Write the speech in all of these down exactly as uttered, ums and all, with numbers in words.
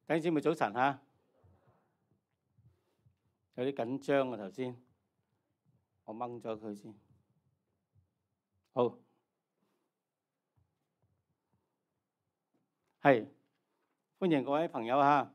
弟兄姊妹早晨嚇，有啲緊張啊頭先，我掹咗佢先。好，係歡迎各位朋友嚇，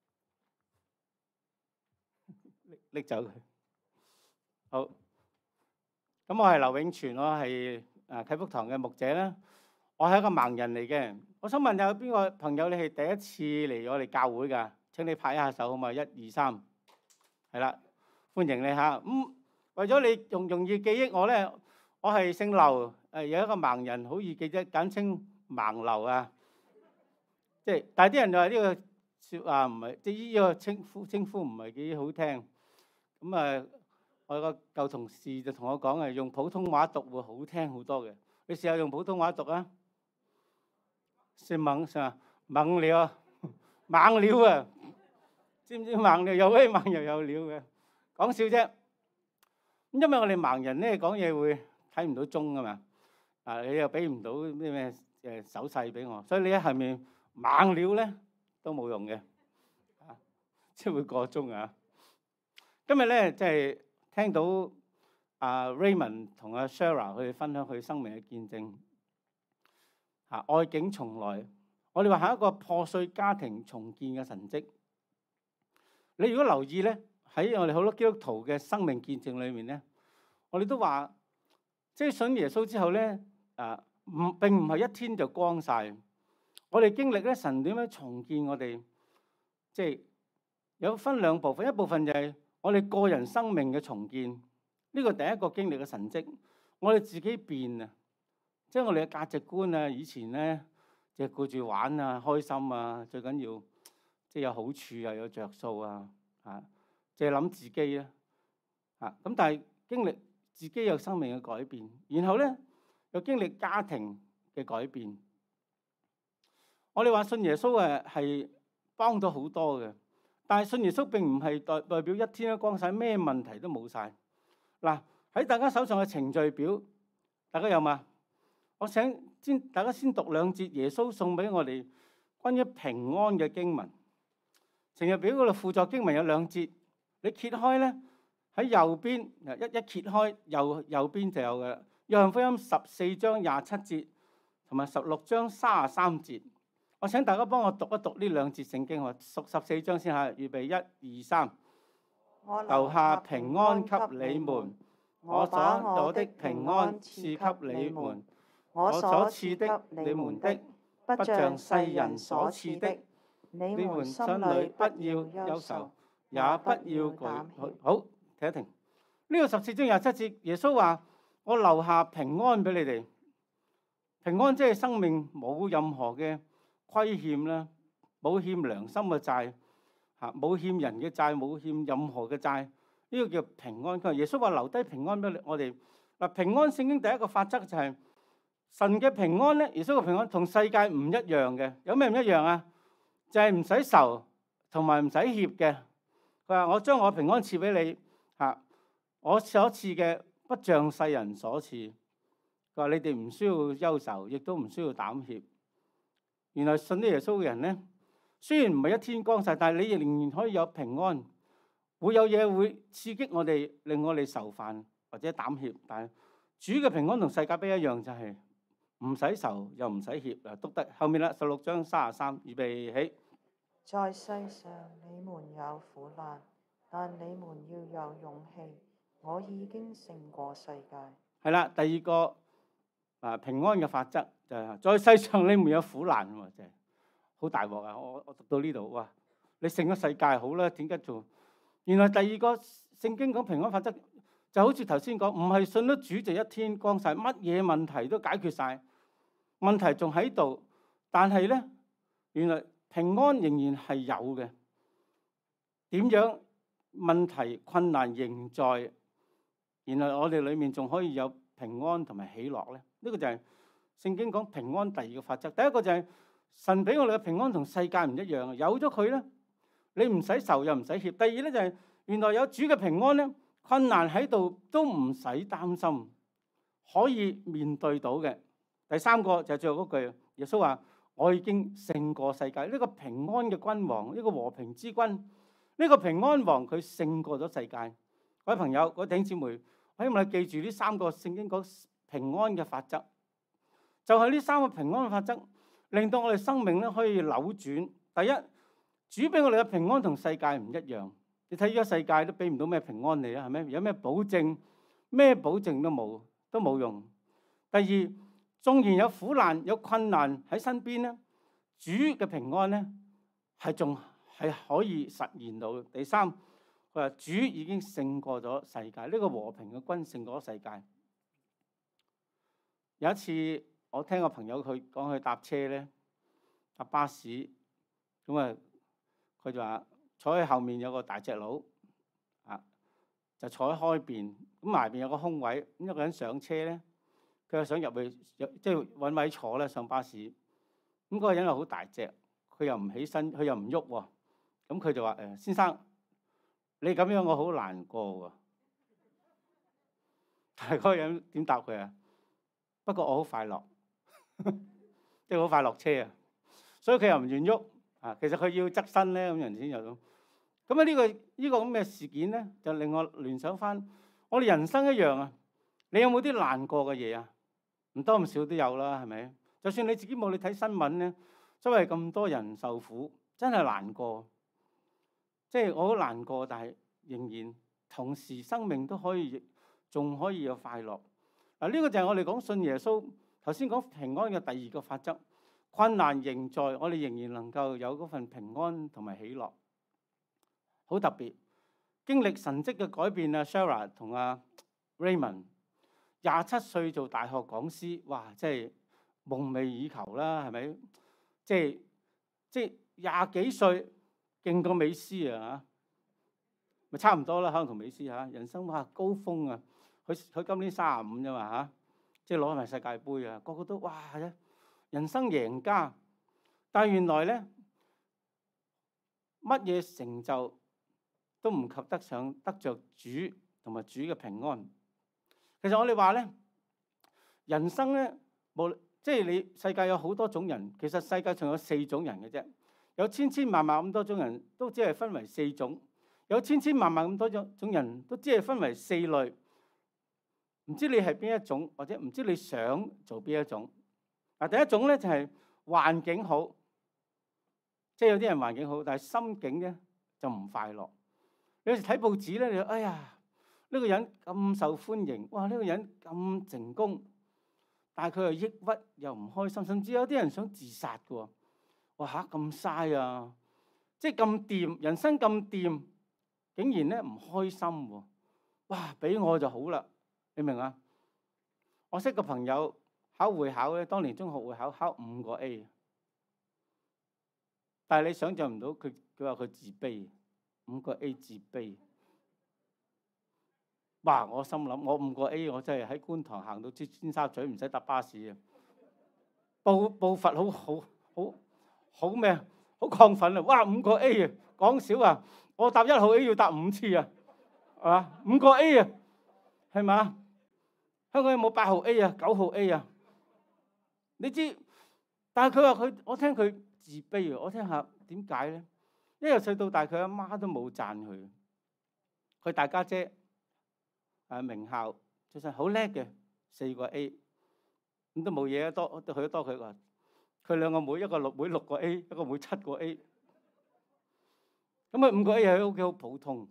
拎拎走佢。好，咁我係劉永全，我係誒啟福堂嘅牧者啦。我係一個盲人嚟嘅，我想問有邊個朋友你係第一次嚟我哋教會㗎？請你拍一下手好嘛？一二三，係啦，歡迎你嚇。咁、嗯、為咗你容容易記憶我咧，我係姓劉，誒有一個盲人，好易記啫，簡稱盲劉啊。即係，但係啲人就話呢個説話唔係，即係呢個稱呼稱呼唔係幾好聽。咁啊，我有個舊同事就同我講係用普通話讀會好聽好多嘅。你試下用普通話讀啊！姓猛係嘛？猛料啊，猛料啊！知唔知猛料又威猛又有料嘅？講笑啫。咁因為我哋盲人咧講嘢會睇唔到鐘噶嘛，啊你又俾唔到咩咩誒手勢俾我，所以你喺後面猛料咧都冇用嘅，啊即係會過鐘啊！今日咧即係聽到阿 Raymond 同阿 Sarah 去分享佢生命嘅見證。啊！愛境重來，我哋話係一個破碎家庭重建嘅神蹟。你如果留意咧，喺我哋好多基督徒嘅生命見證裏面咧，我哋都話，即係信耶穌之後咧，啊唔並唔係一天就光晒。我哋經歷咧神點樣重建我哋，即係有分兩部分，一部分就係我哋個人生命嘅重建，呢個第一個經歷嘅神蹟，我哋自己變啊。即係我哋嘅價值觀啊！以前咧，就顧住玩啊、開心啊，最緊要即係有好處啊、有着數啊，啊，即係諗自己啊，啊咁。但係經歷自己有生命嘅改變，然後咧又經歷家庭嘅改變。我哋話信耶穌誒係幫到好多嘅，但係信耶穌並唔係代代表一天都光晒，咩問題都冇晒。嗱，喺大家手上嘅程序表，大家有嘛？我想先大家先讀兩節耶穌送俾我哋關於平安嘅經文。程序表嗰度輔助經文有兩節，你揭開咧喺右邊，一一揭開右右邊就有嘅啦。約翰福音十四章廿七節同埋十六章三十三節，我請大家幫我讀一讀呢兩節聖經。我讀十四章先嚇，預備一二三。我留下平安給你們，我把我的平安賜給你們。我所賜的你們的，不像世人所賜的。你們心裏不要憂愁，也不要懼。好，停一停。呢個十四章廿七節，耶穌話：我留下平安俾你哋。平安即係生命冇任何嘅虧欠啦，冇欠良心嘅債，嚇冇欠人嘅債，冇欠任何嘅債。呢個叫平安。佢話耶穌話留低平安俾我哋。嗱，平安聖經第一個法則就係。神嘅平安咧，耶穌嘅平安同世界唔一樣嘅，有咩唔一樣啊？就係唔使愁同埋唔使怯嘅。佢話：我將我平安賜俾你嚇，我所賜嘅不像世人所賜。佢話：你哋唔需要憂愁，亦都唔需要膽怯。原來信啲耶穌嘅人咧，雖然唔係一天光晒，但係你仍然可以有平安。會有嘢會刺激我哋，令我哋愁煩或者膽怯。但係主嘅平安同世界不一樣，就係。唔使愁又唔使怯啊！讀得後面啦，十六章三十三，預備起。 在世上你們有苦難，但你們要有勇氣。我已經勝過世界。 係啦，第二個啊平安嘅法則就係、是、在世上你們有苦難喎，真係好大鑊啊！我我讀到呢度，哇！你勝咗世界好啦，點解做？原來第二個聖經講平安法則就好似頭先講，唔係信咗主就一天光晒，乜嘢問題都解決晒。問題仲喺度，但係咧，原來平安仍然係有嘅。點樣問題困難仍在，然後我哋裏面仲可以有平安同埋喜樂咧？呢個就係聖經講平安第二個法則。第一個就係神俾我哋嘅平安同世界唔一樣，有咗佢咧，你唔使愁又唔使怯。第二咧就係原來有主嘅平安咧，困難喺度都唔使擔心，可以面對到嘅。第三個就係最後嗰句，耶穌話： 我已經勝過世界。呢個平安嘅君王，呢個和平之君，呢個平安王佢勝過咗世界。各位朋友，各位弟兄姊妹，我希望你記住呢三個聖經講平安嘅法則，就係呢三個平安嘅法則，令到我哋生命咧可以扭轉。第一，主俾我哋嘅平安同世界唔一樣。你睇而家世界都俾唔到咩平安你啦，係咪？有咩保證？咩保證都冇，都冇用。第二，縱然有苦難、有困難喺身邊咧，主嘅平安咧係仲係可以實現到。第三，佢話主已經勝過咗世界，呢個和平嘅君勝過咗世界。有一次我聽個朋友佢講佢搭車咧，搭巴士，咁啊佢就話坐喺後面有個大隻佬啊，就坐喺開邊，咁埋邊有個空位，咁一個人上車咧，佢又想入去，即係揾位坐咧上巴士。咁、那、嗰個人又好大隻，佢又唔起身，佢又唔喐喎。咁佢就話：誒先生，你咁樣我好難過喎。但係嗰個人點答佢啊？不過我好快樂，即係好快落車啊！所以佢又唔願喐啊。其實佢要側身咧，咁人先有咁。咁啊呢個呢個咁嘅事件咧，就令我聯想翻我哋人生一樣啊。你有冇啲難過嘅嘢啊？唔多唔少都有啦，係咪？就算你自己冇，你睇新聞咧，周圍咁多人受苦，真係難過。即係我好難過，但係仍然同時生命都可以，仲可以有快樂。嗱，呢個就係我哋講信耶穌頭先講平安嘅第二個法則。困難仍在，我哋仍然能夠有嗰份平安同埋喜樂，好特別。經歷神蹟嘅改變啊 ，Shara 同阿 Raymond 廿七歲做大學講師，哇！即係夢寐以求啦，係咪？即係即係廿幾歲勁過美斯啊，咪差唔多啦，可能同美斯嚇人生哇高峰啊！佢佢今年三十五啫嘛嚇，即係攞埋世界盃啊，個個都哇人生贏家。但係原來咧，乜嘢成就都唔及得上得着主同埋主嘅平安。其實我哋話咧，人生咧冇即係你世界有好多種人，其實世界仲有四種人嘅啫。有千千萬萬咁多種人都只係分為四種，有千千萬萬咁多種種人都只係分為四類。唔知你係邊一種，或者唔知你想做邊一種。嗱，第一種咧就係環境好，即係有啲人環境好，但係心境咧就唔快樂。有時睇報紙咧，你哎呀呢個人咁受歡迎，哇呢個人咁成功，但係佢又抑鬱又唔開心，甚至有啲人想自殺嘅喎。哇嚇咁嘥啊！即係咁掂，人生咁掂，竟然咧唔開心喎。哇！俾我就好啦，你明啊？我識個朋友考會考咧，當年中學會考考五個 A， 但係你想象唔到佢，佢話佢自卑，五個 A 自卑。哇！我心諗我五個 A， 我真係喺觀塘行到尖沙咀唔使搭巴士啊！步步伐好好好好咩啊？好亢奮啊！哇！五個 A 啊，講少啊！我搭一號 A 要搭五次啊，係嘛？五個 A 啊，係嘛？香港有冇八號 A 啊、九號 A 啊？你知，但係佢話佢，我聽佢自卑啊！我聽下點解咧？一由細到大，佢阿媽都冇讚佢。佢大家姐誒名校出身，好叻嘅，四個 A， 咁都冇嘢啊！多佢都多佢話，佢兩個妹，一個六妹六個 A， 一個妹七個 A。咁佢五個 A 喺屋企好普通。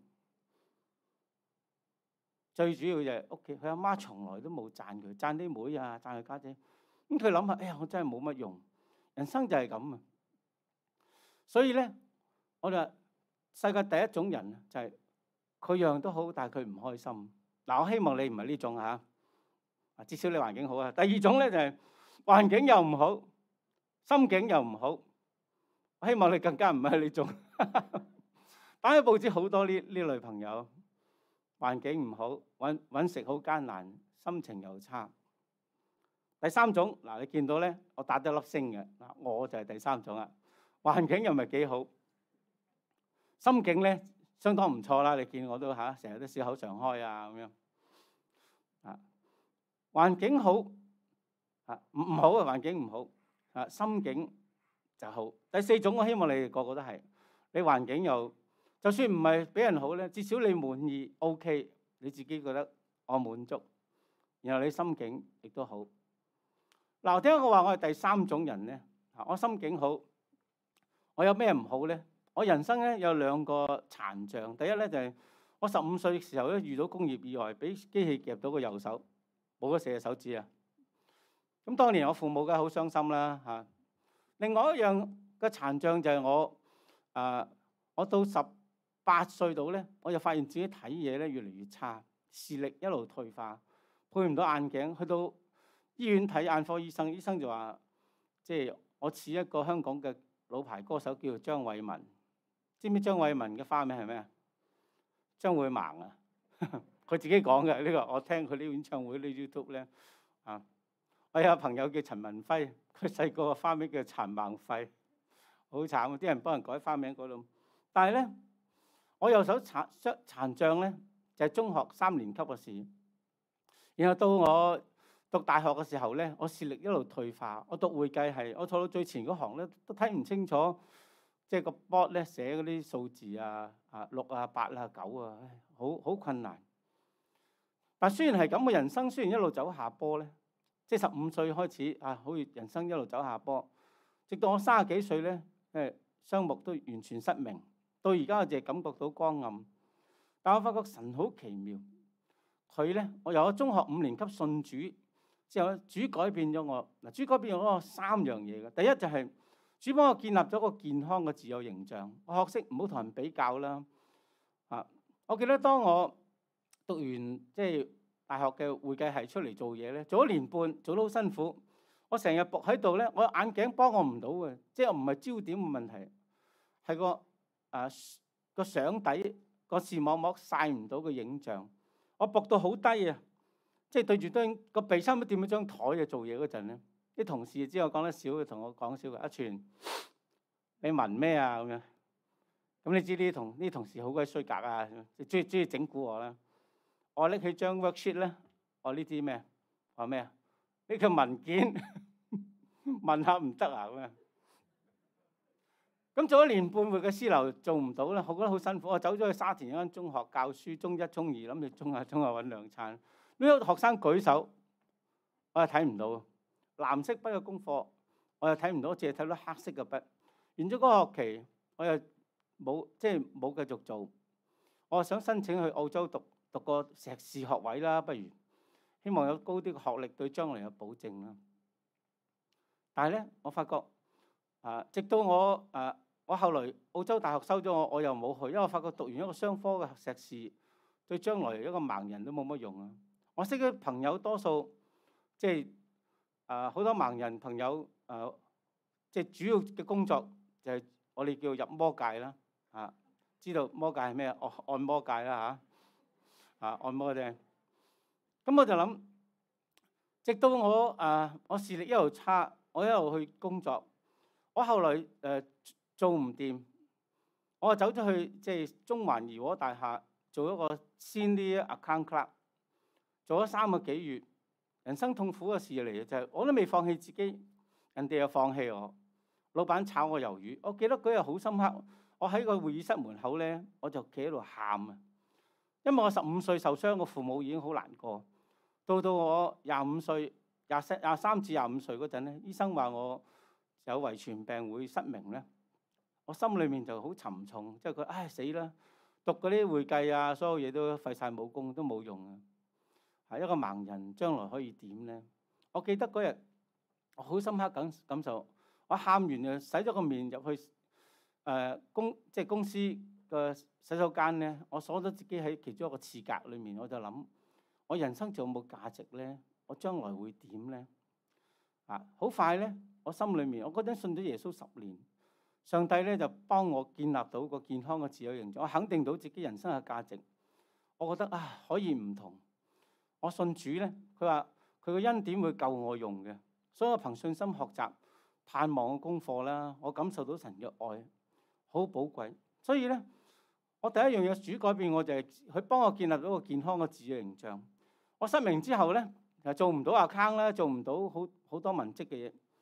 最主要就係屋企，佢阿媽從來都冇讚佢，讚啲妹啊，讚佢家姐。咁佢諗下，哎呀，我真係冇乜用，人生就係咁啊！所以咧，我哋話世界第一種人就係佢樣都好，但係佢唔開心。嗱，我希望你唔係呢種嚇，啊，至少你環境好啊。第二種咧就係環境又唔好，心境又唔好。我希望你更加唔係呢種。打開報紙好多呢呢類朋友。環境唔好，揾揾食好艱難，心情又差。第三種嗱，你見到咧，我打咗粒星嘅嗱，我就係第三種啦。環境又唔係幾好，心境咧相當唔錯啦。你見我都嚇，成日都笑口常開啊咁樣啊。環境好啊，唔唔好啊，環境唔好啊，心境就好。第四種，我希望你哋個個都係，你環境又就算唔係俾人好咧，至少你滿意 OK， 你自己覺得我滿足，然後你心境亦都好。嗱，我點解我話我係第三種人咧？我心境好，我有咩唔好咧？我人生咧有兩個殘障。第一咧就係我十五歲嘅時候咧遇到工業意外，俾機器夾到個右手，冇咗四隻手指啊！咁當年我父母梗係好傷心啦嚇。另外一樣嘅殘障就係我啊、呃，我到十八歲度咧，我就發現自己睇嘢咧越嚟越差，視力一路退化，配唔到眼鏡，去到醫院睇眼科醫生，醫生就話即係我似一個香港嘅老牌歌手叫做張偉文。知唔知張偉文嘅花名係咩啊？張會盲啊！佢自己講嘅呢個，我聽佢啲演唱會啲 YouTube 咧啊。我有朋友叫陳文輝，佢細個嘅花名叫殘盲輝，好慘，啲人幫人改花名嗰度。但係咧，我右手殘殘障咧，就係中學三年級嘅事。然後到我讀大學嘅時候咧，我視力一路退化。我讀會計係，我坐到最前嗰行咧，都睇唔清楚。即係個 board 咧寫嗰啲數字啊，啊六啊八啊九啊，好好困難。但雖然係咁嘅人生，雖然一路走下坡咧，即係十五歲開始啊，好似人生一路走下坡，直到我三十幾歲咧，誒雙目都完全失明，到而家我淨係感覺到光暗。但我發覺神好奇妙，佢咧，我由我中學五年級信主之後咧，主改變咗我。嗱，主改變咗我三樣嘢嘅，第一就係、是。主幫我建立咗個健康嘅自我形象，我學識唔好同人比較啦。啊，我記得當我讀完即係大學嘅會計系出嚟做嘢咧，做咗年半，做得好辛苦。我成日伏喺度咧，我眼鏡幫我唔到嘅，即係唔係焦點嘅問題，係個啊個相底個視網膜曬唔到個影像。我伏到好低啊，即係對住張個鼻差唔多掂咗張台嘅做嘢嗰陣咧。啲同事知我講得少，同我講笑嘅，阿全，你聞咩啊？咁樣，咁你知呢啲同呢啲同事好鬼衰格啊，中意中意整蠱我啦。我拎起張 worksheet 咧，我呢啲咩？話咩啊？呢個文件問下唔得啊？咁樣，咁做咗年半會嘅師樓做唔到咧，我覺得好辛苦。我走咗去沙田一間中學教書，中一、中二，諗住中下中下揾兩餐。呢個學生舉手，我又睇唔到。藍色筆嘅功課，我又睇唔到，淨係睇到黑色嘅筆。完咗嗰個學期，我又冇即係冇繼續做。我想申請去澳洲讀讀個碩士學位啦，不如希望有高啲嘅學歷對將來有保證啦。但係咧，我發覺啊，直到我啊，我後來澳洲大學收咗我，我又冇去，因為我發覺讀完一個雙科嘅碩士對將來一個盲人都冇乜用啊。我識嘅朋友多數即係。啊！好多盲人朋友，啊，即係主要嘅工作就係我哋叫入魔界啦。啊，知道魔界係咩？按按摩界啦嚇。啊，按摩啫。咁我就諗，直到我啊，我視力一路差，我一路去工作，我後來誒、呃、做唔掂，我就走咗去即係中環怡和大廈做一個 senior account clerk，做咗三個幾月。人生痛苦嘅事嚟嘅就係，我都未放棄自己，人哋又放棄我。老闆炒我魷魚，我記得嗰日好深刻。我喺個會議室門口咧，我就企喺度喊啊，因為我十五歲受傷，我父母已經好難過。到到我廿五歲、廿三、廿三至廿五歲嗰陣咧，醫生話我有遺傳病會失明咧，我心裏面就好沉重，即係佢唉死啦，讀嗰啲會計啊，所有嘢都廢晒武功，都冇用啊！係一個盲人，將來可以點咧？我記得嗰日我好深刻感感受，我喊完就洗咗個面入去誒、呃、公即係公司嘅洗手間咧，我鎖咗自己喺其中一個廁格裏面，我就諗我人生仲有冇價值咧？我將來會點咧？啊，好快咧！我心裏面我嗰陣信咗耶穌十年，上帝咧就幫我建立到個健康嘅自我形象，我肯定到自己人生嘅價值。我覺得啊，可以唔同。我信主咧，佢話佢個恩典會夠我用嘅，所以我憑信心學習盼望嘅功課啦，我感受到神嘅愛，好寶貴。所以咧，我第一樣嘢主改變我就係佢幫我建立到個健康嘅自我形象。我失明之後咧，就做唔到account啦，做唔到好好多文職嘅嘢。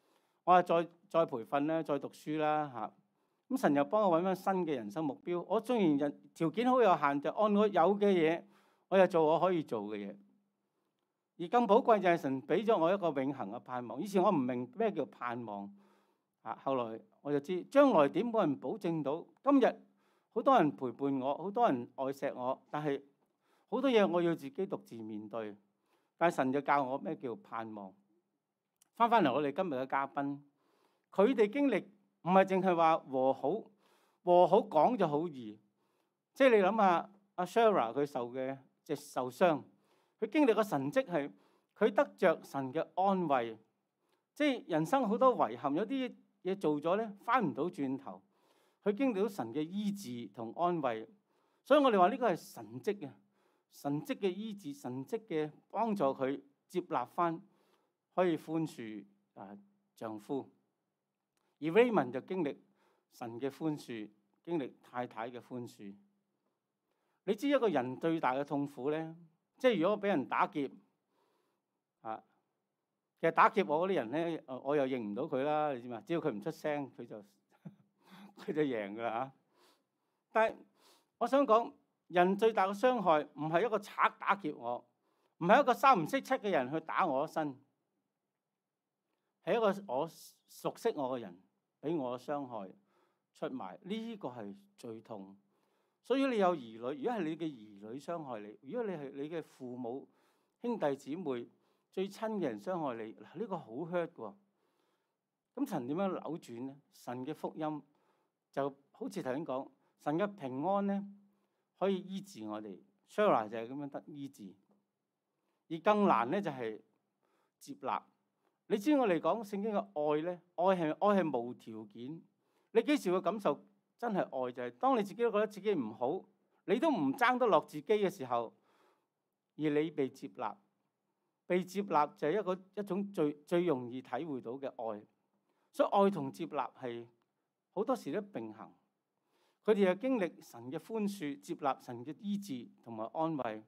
我係再再培訓啦，再讀書啦嚇。咁神又幫我揾翻新嘅人生目標。我雖然人條件好有限，就按我有嘅嘢，我又做我可以做嘅嘢。而更寶貴就係神俾咗我一個永恆嘅盼望。以前我唔明咩叫盼望啊，後來我就知將來點冇人保證到。今日好多人陪伴我，好多人愛錫我，但係好多嘢我要自己獨自面對。但係神就教我咩叫盼望。翻返嚟我哋今日嘅嘉賓，佢哋經歷唔係淨係話和好，和好講就好易。即係你諗下阿 Shara 佢受嘅即係受傷，佢經歷個神蹟係佢得着神嘅安慰。即係人生好多遺憾，有啲嘢做咗咧翻唔到轉頭。佢經歷到神嘅醫治同安慰，所以我哋話呢個係神蹟啊！神蹟嘅醫治，神蹟嘅幫助佢接納翻，可以寬恕啊丈夫。而 Raymond 就經歷神嘅寬恕，經歷太太嘅寬恕。你知一個人最大嘅痛苦咧，即係如果俾人打劫啊，其實打劫我嗰啲人咧，我又認唔到佢啦，你知嘛？只要佢唔出聲，佢就佢就贏㗎啦嚇。但係我想講，人最大嘅傷害唔係一個賊打劫我，唔係一個三唔識七嘅人去打我一身，係一個我熟悉我嘅人俾我嘅傷害出賣，呢個係最痛。所以你有兒女，如果係你嘅兒女傷害你，如果你係你嘅父母、兄弟姊妹最親嘅人傷害你，嗱呢個好 hurt 喎。咁神點樣扭轉咧？神嘅福音就好似頭先講，神嘅平安咧可以醫治我哋。Shara 就係咁樣得醫治，而更難咧就係接納。你知我哋講聖經嘅愛咧，愛係愛係無條件。你幾時會感受真係愛？就係當你自己都覺得自己唔好，你都唔爭得落自己嘅時候，而你被接納，被接納就係一個一種最最容易體會到嘅愛。所以愛同接納係好多時都並行。佢哋係經歷神嘅寬恕、接納神嘅醫治同埋安慰。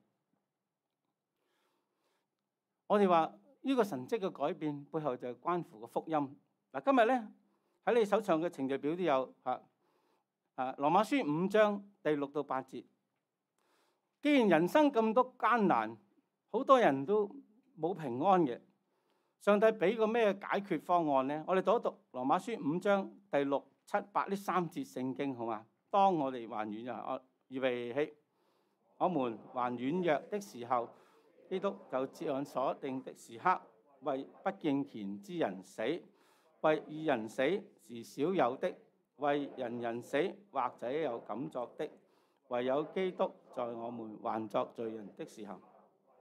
我哋話呢個神蹟嘅改變背後就係關乎個福音。嗱，今日咧喺你手上嘅程序表都有嚇啊，羅馬書五章第六到八節。既然人生咁多艱難，好多人都冇平安嘅，上帝俾個咩解決方案咧？我哋讀一讀羅馬書五章第六、七、八呢三節聖經好嘛？當我哋還軟弱，我預備起，我們還軟弱的時候，基督就接按所定的時刻，為不敬虔之人死，為義人死是少有的，為人人死或者有敢作的，唯有基督在我們還作罪人的時候，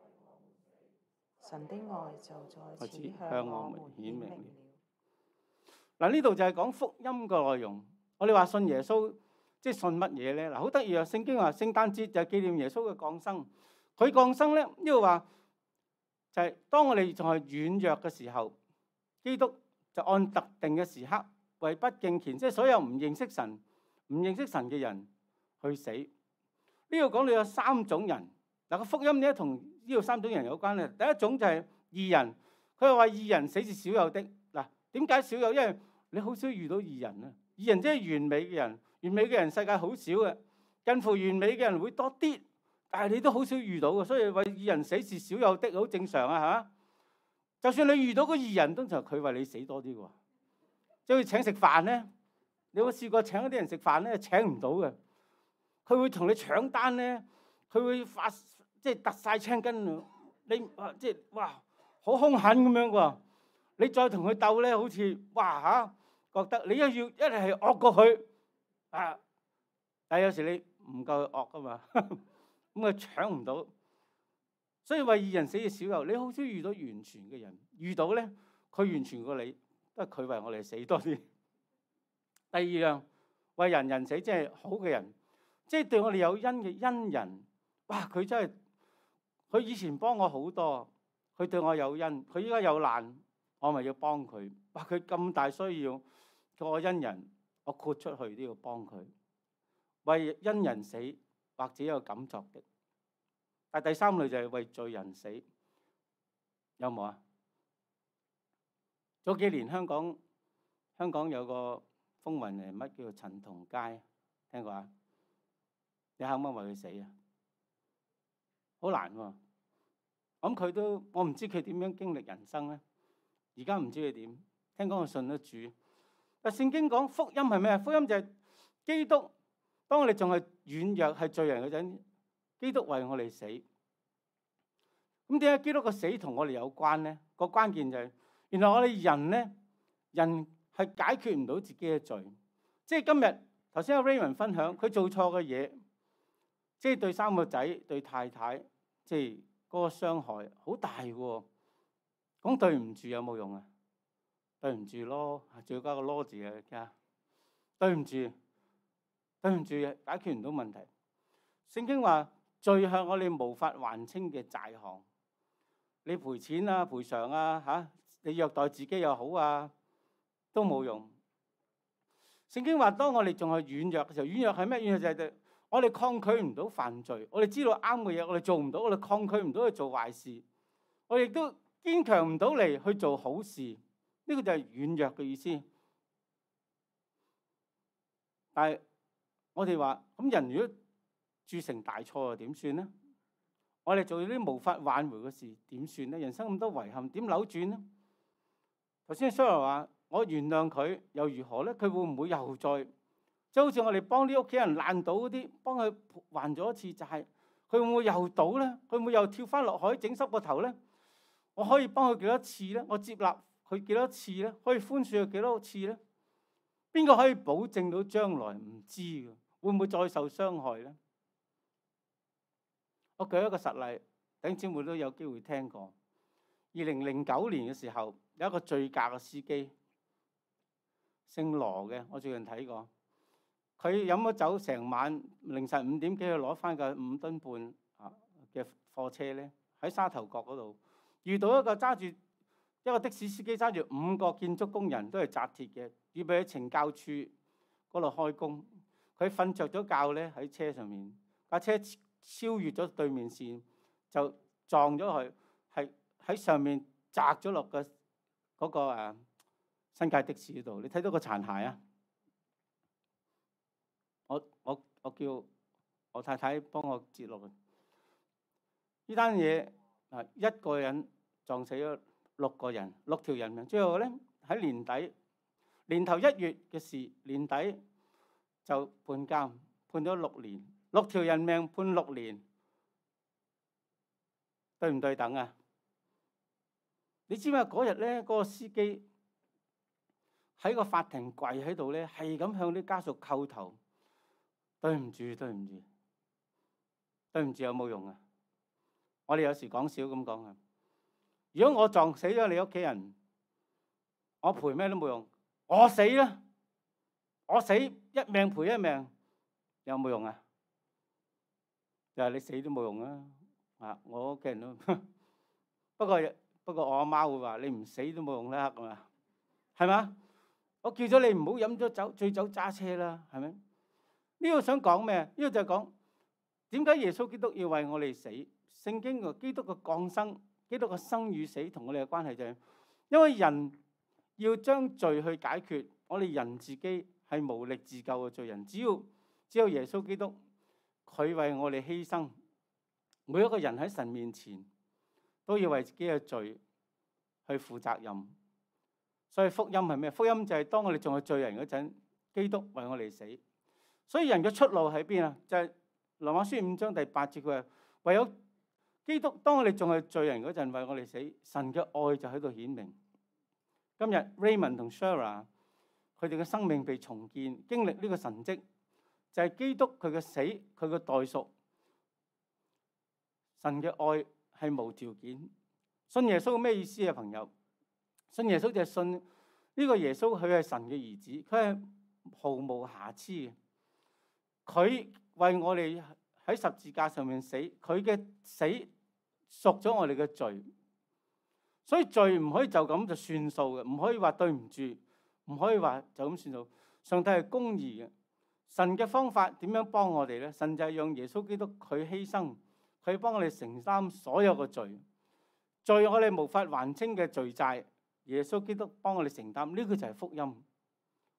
神的愛就在此向向我們我們顯明顯明了。 嗱，呢度就係講福音嘅內容。我哋話信耶穌，即係信乜嘢咧？嗱，好得意啊！聖經話聖誕節就係紀念耶穌嘅降生。佢降生咧，呢度話就係當我哋仲係軟弱嘅時候，基督就按特定嘅時刻，為不敬虔，即係所有唔認識神、唔認識神嘅人去死。呢度講到有三種人。嗱，個福音咧同呢度三種人有關咧。第一種就係義人，佢話義人死是少有的。嗱，點解少有？因為你好少遇到義人啊。義人即係完美嘅人，完美嘅人世界好少嘅，近乎完美嘅人會多啲，但係你都好少遇到嘅。所以為義人死是少有的，好正常啊嚇。就算你遇到個義人，通常佢為你死多啲喎。即係請食飯咧，你有冇試過請一啲人食飯咧？請唔到嘅，佢會同你搶單咧，佢會發即係突晒青筋，你即係哇好兇狠咁樣喎。你再同佢鬥咧，好似哇嚇，覺得你一要一係惡過佢啊，但係有時你唔夠佢惡噶嘛，咁佢搶唔到。所以為義人死嘅少有，你好少遇到完全嘅人，遇到咧佢完全過你，都係佢為我哋死多啲。第二樣為人人死，即係好嘅人，即係對我哋有恩嘅恩人。哇！佢真係佢以前幫我好多，佢對我有恩，佢依家有難，我咪要幫佢。哇！佢咁大需要個恩人，我豁出去都要幫佢。為恩人死或者有敢作的。但第三類就係為罪人死，有冇啊？早幾年香港香港有個風雲人物叫做陳同佳，聽過啊？你肯唔肯為佢死啊？好難喎！咁佢都，我唔知佢點樣經歷人生咧。而家唔知佢點，聽講佢信咗主。但聖經講福音係咩啊？福音就係基督，當我哋仲係軟弱係罪人嗰陣，基督為我哋死。咁點解基督嘅死同我哋有關咧？個關鍵就係，原來我哋人咧，人係解決唔到自己嘅罪。即係今日頭先阿 Raymond 分享，佢做錯嘅嘢，即係對三個仔、對太太，即係嗰個傷害好大喎。講對唔住有冇用啊？對唔住咯，仲要加個囉字嘅家。對唔住，對唔住，解決唔到問題。聖經話罪係我哋無法還清嘅債項。你賠錢啊、賠償啊、嚇你虐待自己又好啊，都冇用。聖經話當我哋仲係軟弱嘅時候，軟弱係咩？軟弱就係我哋抗拒唔到犯罪，我哋知道啱嘅嘢，我哋做唔到，我哋抗拒唔到去做壞事，我哋都堅強唔到嚟去做好事。呢個就係軟弱嘅意思。但係我哋話咁，人如果鑄成大錯又點算呢？我哋做啲無法挽回嘅事點算呢？人生咁多遺憾，點扭轉呢？頭先 Sarah 話我原諒佢又如何呢？佢會唔會又再即係好似我哋幫啲屋企人爛賭嗰啲，幫佢還咗一次債，佢會唔會又賭呢？佢會唔會又跳翻落海整濕個頭呢？我可以幫佢幾多次呢？我接納佢幾多次呢？可以寬恕佢幾多次呢？邊個可以保證到將來唔知嘅？會唔會再受傷害呢？我舉一個實例，弟兄姊妹都有機會聽過。二零零九年嘅時候，有一個醉駕嘅司機，姓羅嘅，我最近睇過。佢飲咗酒成晚，凌晨五點幾去攞翻個五噸半啊嘅貨車咧，喺沙頭角嗰度遇到一個揸住一個的士司機揸住五個建築工人，都係紮鐵嘅，預備喺懲教處嗰度開工。佢瞓着咗覺咧，喺車上面，架車超越咗對面線，就撞咗佢，係喺上面砸咗落個嗰個誒新界的士度。你睇到個殘骸啊？我我我叫我太太幫我截落去。呢單嘢啊，一個人撞死咗六個人，六條人命。最後咧喺年底年頭一月嘅事，年底就判監，判咗六年。六條人命判六年，對唔對等啊？你知唔知嗰日咧，嗰個司機喺個法庭跪喺度咧，係咁向啲家屬叩頭，對唔住，對唔住，對唔住，有冇用啊？我哋有時講笑咁講啊。如果我撞死咗你屋企人，我賠咩都冇用，我死啦，我死一命賠一命，有冇用啊？就係你死都冇用啊！啊，我屋企人都不過不過我阿媽會話你唔死都冇用啦，係嘛？係嘛？我叫咗你唔好飲咗酒醉酒揸車啦，係咪？呢個想講咩？呢個就係講點解耶穌基督要為我哋死？聖經個基督嘅降生，基督嘅生與死同我哋嘅關係就係因為人要將罪去解決，我哋人自己係無力自救嘅罪人，只要只有耶穌基督。佢為我哋犧牲，每一個人喺神面前都要為自己嘅罪去負責任。所以福音係咩？福音就係當我哋仲係罪人嗰陣，基督為我哋死。所以人嘅出路喺邊啊？就係羅馬書五章第八節，佢話唯有基督當我哋仲係罪人嗰陣為我哋死，神嘅愛就喺度顯明。今日 Raymond 同 Sarah 佢哋嘅生命被重建，經歷呢個神蹟。就係基督佢嘅死，佢嘅代贖，神嘅愛係無條件。信耶穌咩意思啊，朋友？信耶穌就係信呢個耶穌，佢係神嘅兒子，佢係毫無瑕疵嘅。佢為我哋喺十字架上面死，佢嘅死贖咗我哋嘅罪。所以罪唔可以就咁就算數嘅，唔可以話對唔住，唔可以話就咁算數。上帝係公義嘅。神嘅方法點樣幫我哋呢？神就係讓耶穌基督佢犧牲，佢幫我哋承擔所有嘅罪，罪我哋無法還清嘅罪債，耶穌基督幫我哋承擔，呢個就係福音。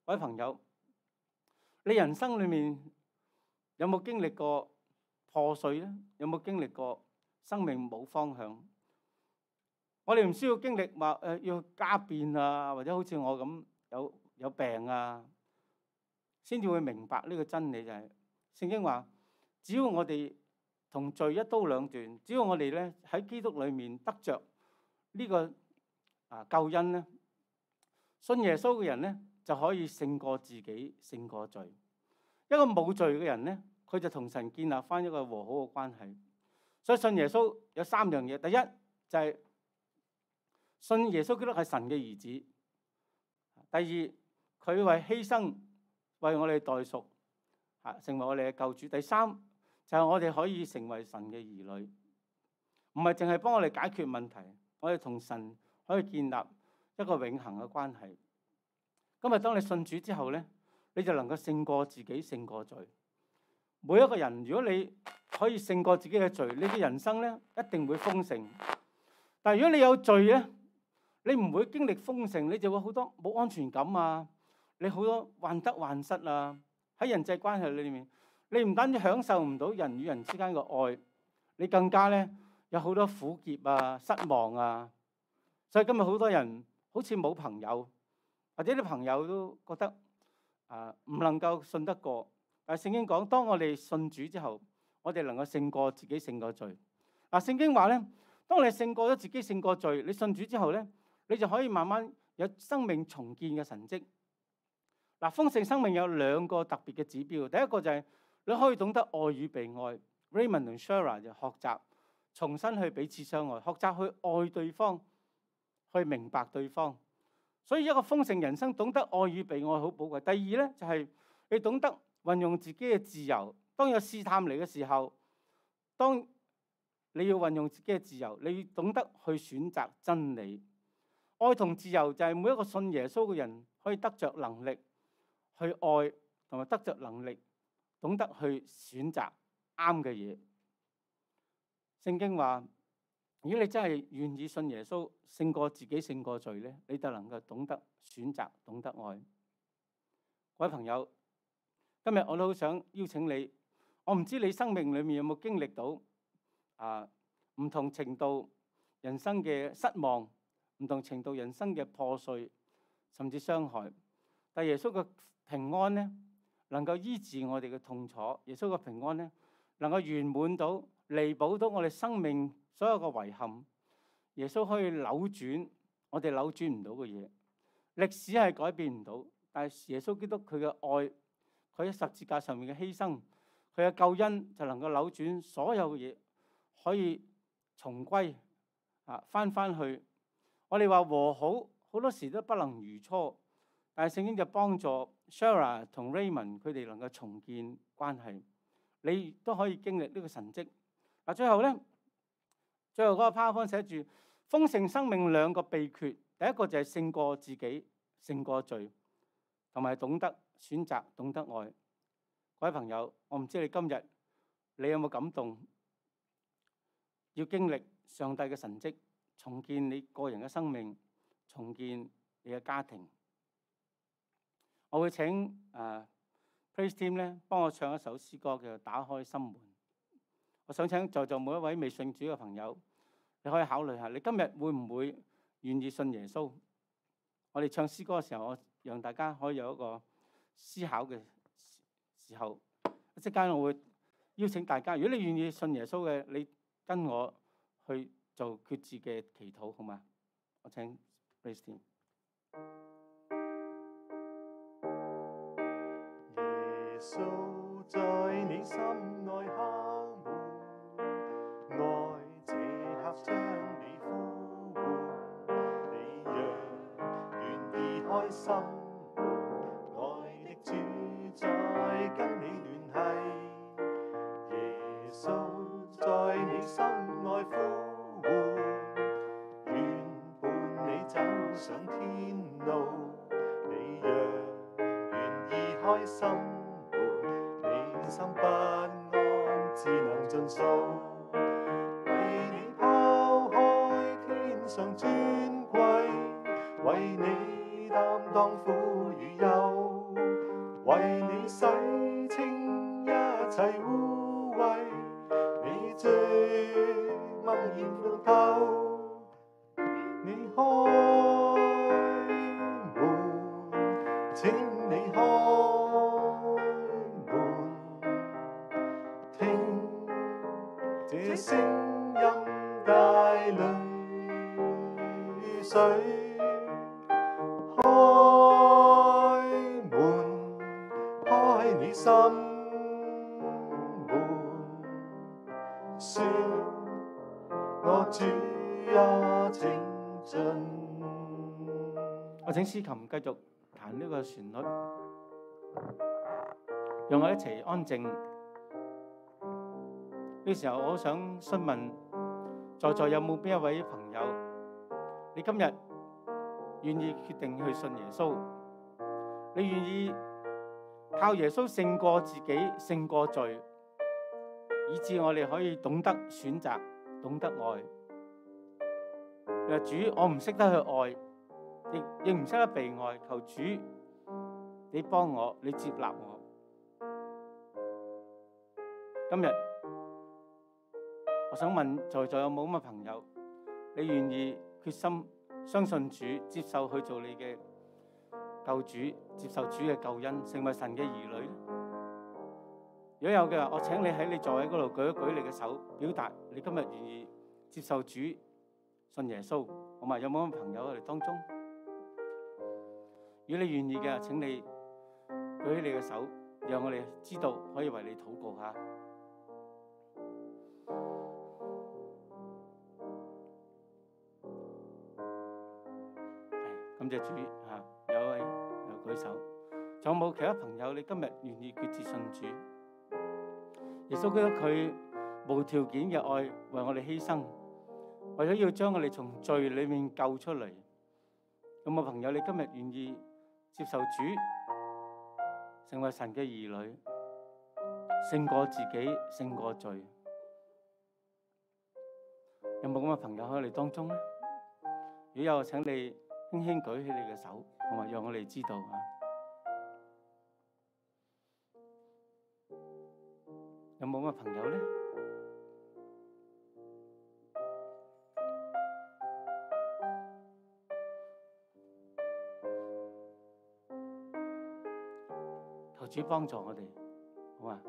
各位朋友，你人生裏面有冇經歷過破碎咧？有冇經歷過生命冇方向？我哋唔需要經歷話誒要家變啊，或者好似我咁有有病啊，先至會明白呢個真理。就係聖經話，只要我哋同罪一刀兩斷，只要我哋咧喺基督裏面得着呢個啊救恩咧，信耶穌嘅人咧就可以勝過自己，勝過罪。一個冇罪嘅人咧，佢就同神建立翻一個和好嘅關係。所以信耶穌有三樣嘢，第一就係信耶穌基督係神嘅兒子；第二，佢為犧牲為我哋代贖，啊，成為我哋嘅救主；第三就係我哋可以成為神嘅兒女，唔係淨係幫我哋解決問題，我哋同神可以建立一個永恆嘅關係。今日當你信主之後咧，你就能夠勝過自己，勝過罪。每一個人，如果你可以勝過自己嘅罪，你嘅人生咧一定會豐盛。但係如果你有罪咧，你唔會經歷豐盛，你就會好多冇安全感啊，你好多患得患失啊。喺人際關係裏面，你唔單止享受唔到人與人之間嘅愛，你更加咧有好多苦澀啊、失望啊。所以今日好多人好似冇朋友，或者啲朋友都覺得啊唔能夠信得過。但係聖經講，當我哋信主之後，我哋能夠勝過自己，勝過罪。嗱，聖經話咧，當你勝過咗自己，勝過罪，你信主之後咧，你就可以慢慢有生命重建嘅神蹟。嗱，豐盛生命有兩個特別嘅指標，第一個就係你可以懂得愛與被愛。Raymond 同 Shara 就學習重新去彼此相愛，學習去愛對方，去明白對方。所以一個豐盛人生，懂得愛與被愛好寶貴。第二咧就係你懂得運用自己嘅自由。當有試探嚟嘅時候，當你要運用自己嘅自由，你懂得去選擇真理。愛同自由就係每一個信耶穌嘅人可以得着能力去愛，同埋得着能力懂得去選擇啱嘅嘢。聖經話，如果你真係願意信耶穌，勝過自己，勝過罪咧，你就能夠懂得選擇，懂得愛。各位朋友，今日我都好想邀請你，我唔知你生命裏面有冇經歷到啊唔同程度人生嘅失望，唔同程度人生嘅破碎，甚至傷害。但耶穌嘅平安咧，能夠醫治我哋嘅痛楚。耶穌嘅平安咧，能夠圓滿到、彌補到我哋生命所有嘅遺憾。耶穌可以扭轉我哋扭轉唔到嘅嘢，歷史係改變唔到，但係耶穌基督佢嘅愛，佢喺十字架上面嘅犧牲，佢嘅救恩就能夠扭轉所有嘅嘢，可以重歸啊翻翻去。我哋話和好，好多時都不能如初，但係聖經就幫助 Shara 同 Raymond 佢哋能夠重建關係。你都可以經歷呢個神蹟。嗱，最後咧，最後嗰個 PowerPoint 寫住豐盛生命兩個秘訣，第一個就係勝過自己，勝過罪，同埋懂得選擇，懂得愛。各位朋友，我唔知你今日你有冇感動，要經歷上帝嘅神蹟，重建你個人嘅生命，重建你嘅家庭。我會請誒、uh, Praise Team 咧幫我唱一首詩歌，叫做《打開心門》。我想請在座每一位未信主嘅朋友，你可以考慮下，你今日會唔會願意信耶穌？我哋唱詩歌嘅時候，我讓大家可以有一個思考嘅時候。一陣間我會邀請大家，如果你願意信耶穌嘅，你跟我去做決志嘅祈禱，好嗎？我請 Praise Team。 耶穌在你心內敲門，愛這刻將你呼喚，你若願意開心門，愛的主在跟你聯繫。耶穌在你心內呼喚，願伴你走上天路，你若願意開心門，心不安，只能盡數，為你拋開天上尊貴，為你擔當苦與憂， 洗清一切污穢，你最默然露透，你開門，請你開門，聽這聲音帶淚水。你心門，說我主也請進。 我請司琴繼續彈呢個旋律，讓我一齊安靜。呢時候我好想詢問在座有冇邊一位朋友，你今日願意決定去信耶穌？你願意靠耶穌勝過自己，勝過罪，以致我哋可以懂得選擇，懂得愛。你話主，我唔識得去愛，亦亦唔識得被愛，求主你幫我，你接納我。今日我想問在座有冇咁嘅朋友，你願意決心相信主，接受去做你嘅救主，接受主嘅救恩，成為神嘅兒女？如果有嘅話，我請你喺你座位嗰度舉一舉你嘅手，表達你今日願意接受主，信耶穌。好嘛？有冇咁嘅朋友喺我哋當中？如果你願意嘅，請你舉起你嘅手，讓我哋知道，可以為你禱告下。感謝主嚇，有位又舉手。仲有冇其他朋友？你今日願意決志信主？耶穌基督佢無條件嘅愛為我哋犧牲，為咗要將我哋從罪裡面救出嚟。有冇朋友？你今日願意接受主，成為神嘅兒女，勝過自己，勝過罪？有冇咁嘅朋友喺我哋當中咧？如果有，請你輕輕舉起你嘅手，好嘛？讓我哋知道啊！有冇咁嘅朋友咧？求主幫助我哋，好嘛？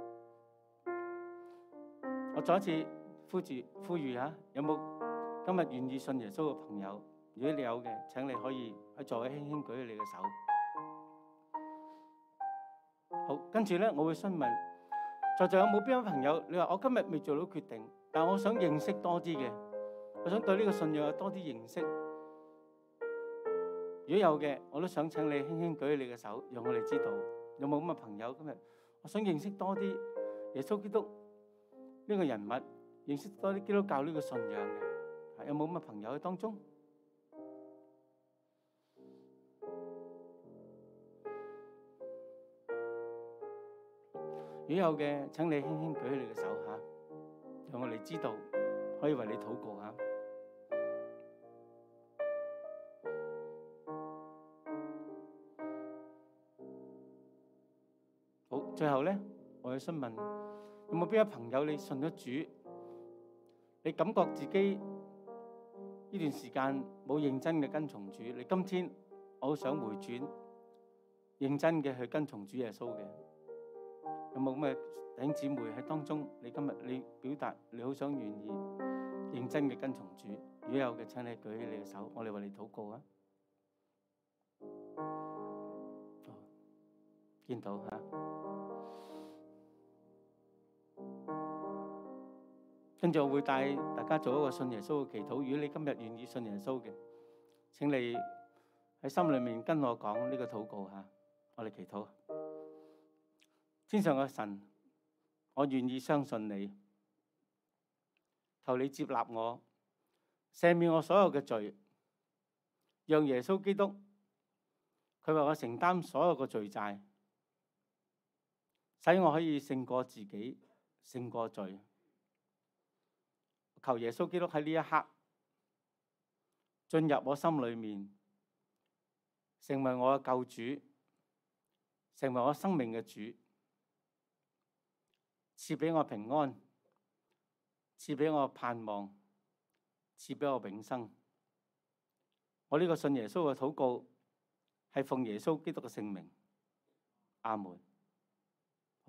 我再一次呼住呼籲下，有冇今日願意信耶穌嘅朋友？如果你有嘅，請你可以喺座位輕輕舉起你嘅手。好，跟住咧，我會詢問，在座有冇邊位朋友？你話我今日未做到決定，但我想認識多啲嘅，我想對呢個信仰有多啲認識。如果有嘅，我都想請你輕輕舉起你嘅手，讓我哋知道有冇咁嘅朋友。今日我想認識多啲耶穌基督呢個人物，認識多啲基督教呢個信仰嘅，有冇咁嘅朋友喺當中？如果有嘅，請你輕輕舉起你嘅手下，讓我哋知道，可以為你禱告下。好，最後咧，我要詢問，有冇邊位朋友你信咗主，你感覺自己呢段時間冇認真嘅跟從主，你今天我好想回轉，認真嘅去跟從主耶穌嘅？有冇咁嘅弟兄姊妹喺當中？你今日你表達你好想願意認真嘅跟從主，如果有嘅，請你舉起你嘅手，我哋為你禱告啊！哦，見到嚇，跟住我會帶大家做一個信耶穌嘅祈禱。如果你今日願意信耶穌嘅，請你喺心裏面跟我講呢個禱告嚇，我哋祈禱。天上嘅神，我願意相信你，求你接納我，赦免我所有嘅罪，讓耶穌基督佢為我承擔所有嘅罪債，使我可以勝過自己，勝過罪。求耶穌基督喺呢一刻進入我心裏面，成為我嘅救主，成為我生命嘅主。 賜俾我平安，賜俾我盼望，賜俾我永生。我呢個信耶穌嘅禱告係奉耶穌基督嘅聖名，阿門。